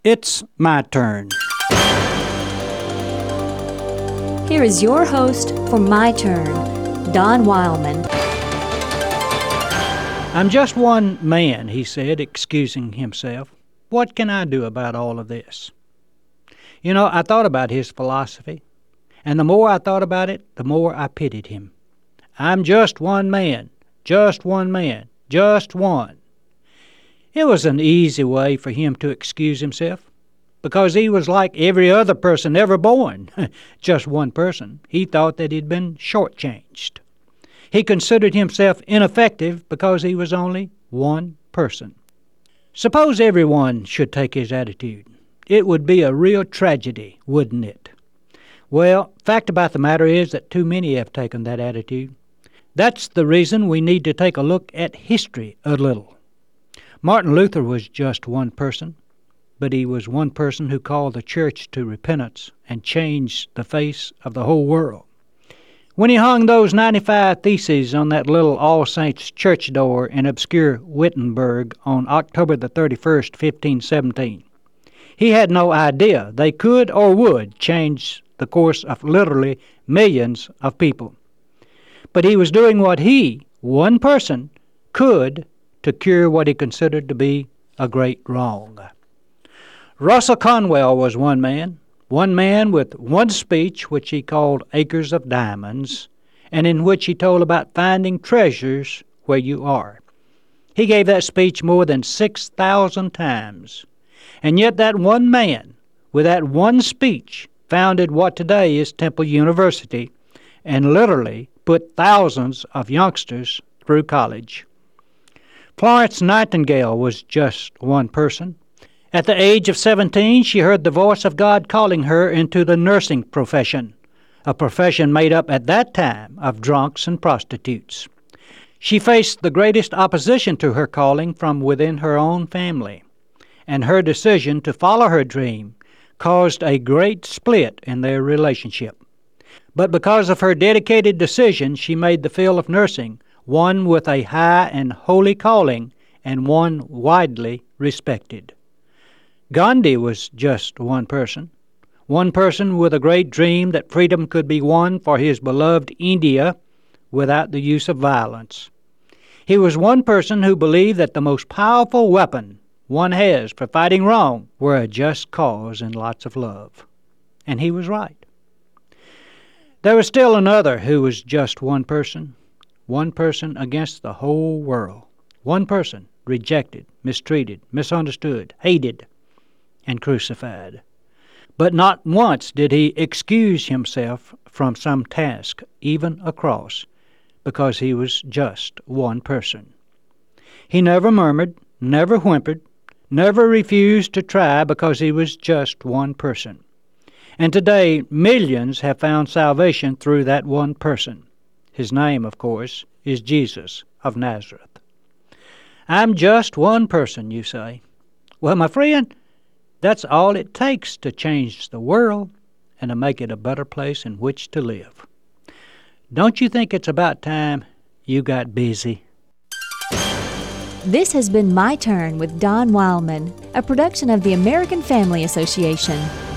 It's my turn. Here is your host for My Turn, Don Wildman. I'm just one man, he said, excusing himself. What can I do about all of this? You know, I thought about his philosophy, and the more I thought about it, the more I pitied him. I'm just one man, just one man, just one. It was an easy way for him to excuse himself, because he was like every other person ever born, just one person. He thought that he'd been shortchanged. He considered himself ineffective because he was only one person. Suppose everyone should take his attitude. It would be a real tragedy, wouldn't it? Well, fact about the matter is that too many have taken that attitude. That's the reason we need to take a look at history a little. Martin Luther was just one person, but he was one person who called the church to repentance and changed the face of the whole world. When he hung those 95 Theses on that little All Saints church door in obscure Wittenberg on October the 31st, 1517, he had no idea they could or would change the course of literally millions of people. But he was doing what he, one person, could to cure what he considered to be a great wrong. Russell Conwell was one man with one speech which he called Acres of Diamonds, and in which he told about finding treasures where you are. He gave that speech more than 6,000 times, and yet that one man, with that one speech, founded what today is Temple University, and literally put thousands of youngsters through college. Florence Nightingale was just one person. At the age of 17, she heard the voice of God calling her into the nursing profession, a profession made up at that time of drunks and prostitutes. She faced the greatest opposition to her calling from within her own family, and her decision to follow her dream caused a great split in their relationship. But because of her dedicated decision, she made the field of nursing one with a high and holy calling, and one widely respected. Gandhi was just one person with a great dream that freedom could be won for his beloved India without the use of violence. He was one person who believed that the most powerful weapon one has for fighting wrong were a just cause and lots of love. And he was right. There was still another who was just one person against the whole world. One person rejected, mistreated, misunderstood, hated, and crucified. But not once did he excuse himself from some task, even a cross, because he was just one person. He never murmured, never whimpered, never refused to try because he was just one person. And today, millions have found salvation through that one person. His name, of course, is Jesus of Nazareth. I'm just one person, you say. Well, my friend, that's all it takes to change the world and to make it a better place in which to live. Don't you think it's about time you got busy? This has been My Turn with Don Wildman, a production of the American Family Association.